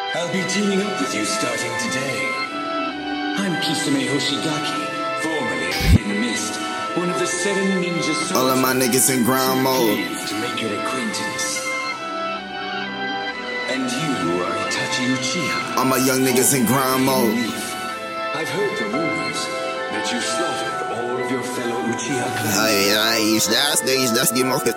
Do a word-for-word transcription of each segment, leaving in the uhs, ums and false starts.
I'll be teaming up with you starting today. I'm Kisame Hoshigaki, formerly of the Hidden Mist, one of the seven ninja swordsmen. All of my niggas in grind mode. To make your acquaintance. And you are Itachi Uchiha. All my young niggas in grind mode. I've heard the rumors that you slaughtered all of your fellow Uchiha clans. Ay, ay, that's the that's the market.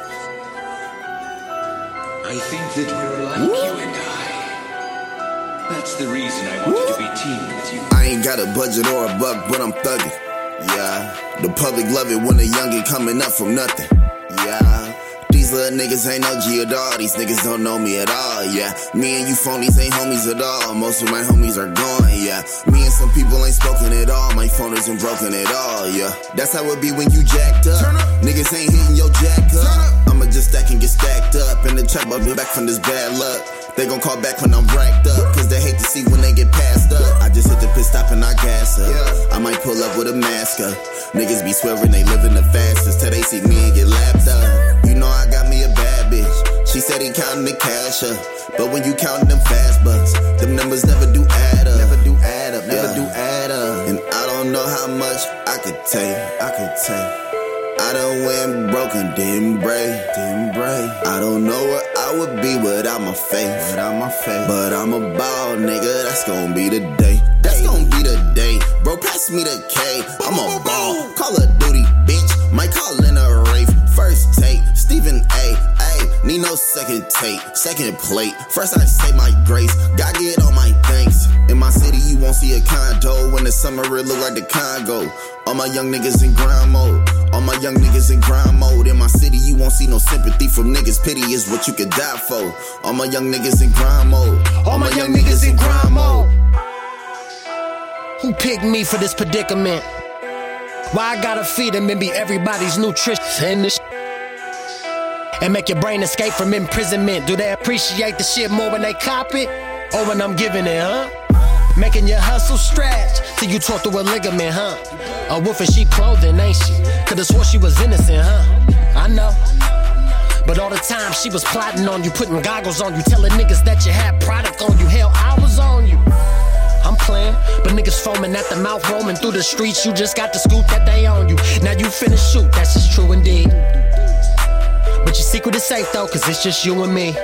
I think that we're like Woo. you and I. That's the reason I wanted Woo. to be teamed with you. I ain't got a budget or a buck, but I'm thugging. Yeah, the public love it when a youngin' coming up from nothing. Yeah, these little niggas ain't O G at all. These niggas don't know me at all. Yeah, me and you phonies ain't homies at all. Most of my homies are gone. Yeah, me and some people ain't spoken at all. My phone isn't broken at all. Yeah, that's how it be when you jacked up. Niggas ain't hitting your jack up. I'ma just stack and get stacked up. In the trap, I'll be back from this bad luck. They gon' call back when I'm racked up, cause they hate to see when they get passed up. I just hit the pit stop and I gas up. I might pull up with a mask up. Niggas be swearing they living the fastest till they see me and get lapped up. You know I got me a bad bitch. She said he counting the cash up, but when you counting them fast bucks, them numbers never do add up. Never do add up, never yeah. do add up. And I don't know how much I could take, I could take. I done went broken, didn't break, didn't break. I don't know where I would be without my faith, without my faith. But I'm a ball, nigga, that's gon' be the day. That's gon' be the day. Bro, pass me the K, I'm a ball. Call of Duty, bitch, might call in a Wraith. First take, Stephen A, ayy, need no second take, second plate. First I say my grace, gotta get all my thanks. In my city, you won't see a condo. When the summer, it look like the Congo. All my young niggas in grind mode. All my young niggas in grind mode. In my city, you won't see no sympathy from niggas. Pity is what you could die for. All my young niggas in grind mode. All my young niggas in grind mode. Who picked me for this predicament? Why I gotta feed them and be everybody's nutrition and this and make your brain escape from imprisonment? Do they appreciate the shit more when they cop it? Or when I'm giving it, huh? Making your hustle stretch till you tore through a ligament, huh? A wolf in sheep clothing, ain't she? Could've swore she was innocent, huh? I know. But all the time she was plotting on you, putting goggles on you, telling niggas that you had product on you. Hell, I was on you. I'm playing, but niggas foaming at the mouth, roaming through the streets. You just got the scoop that they own you. Now you finna shoot, that's just true indeed. But your secret is safe though, cause it's just you and me.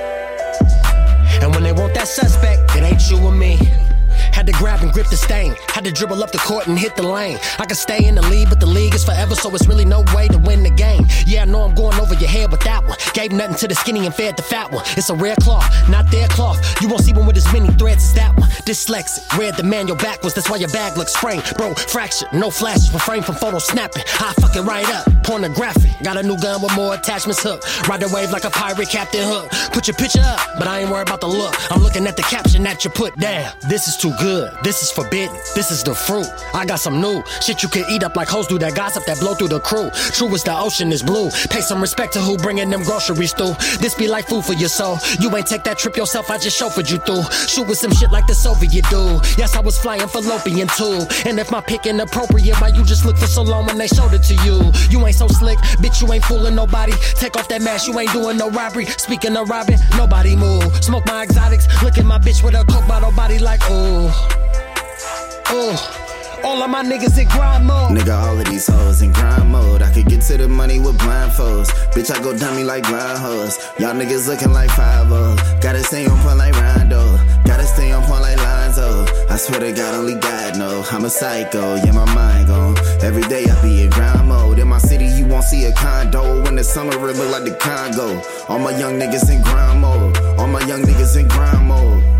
And when they want that suspect, it ain't you and me. Had to grab and grip the stain. Had to dribble up the court and hit the lane. I could stay in the league, but the league is forever, so it's really no way to win the game. Yeah, I know I'm going over your head with that one. Gave nothing to the skinny and fed the fat one. It's a rare cloth, not their cloth. You won't see one with as many threads as that one. Dyslexic, read the manual backwards, that's why your bag looks framed. Bro, fractured, no flashes, refrain from photo snapping. I fuck it right up, pornographic. Got a new gun with more attachments hooked. Ride the wave like a pirate, Captain Hook. Put your picture up, but I ain't worried about the look. I'm looking at the caption that you put down. This is too good, this is forbidden, this is the fruit. I got some new shit you can eat up like hoes do that gossip that blow through the crew. True as the ocean is blue. Pay some respect to who bringing them groceries through. This be like food for your soul. You ain't take that trip yourself, I just chauffeured you through. Shoot with some shit like the Soviet dude. Yes, I was flying fallopian tube. And if my pick inappropriate, why you just look for so long when they showed it to you? You ain't so slick, bitch, you ain't fooling nobody. Take off that mask, you ain't doing no robbery. Speaking of robbing, nobody move. Smoke my exotics, look at my bitch with a coke bottle body like ooh. Ooh. All of my niggas in grind mode. Nigga, all of these hoes in grind mode. I could get to the money with blindfolds. Bitch, I go dummy like blind hoes. Y'all niggas looking like five oh. Gotta stay on point like Rondo. Gotta stay on point like Lonzo. I swear to God, only God know. I'm a psycho, yeah, my mind gone. Every day I be in grind mode. In my city, you won't see a condo. When the summer, it look like the Congo. All my young niggas in grind mode. All my young niggas in grind mode.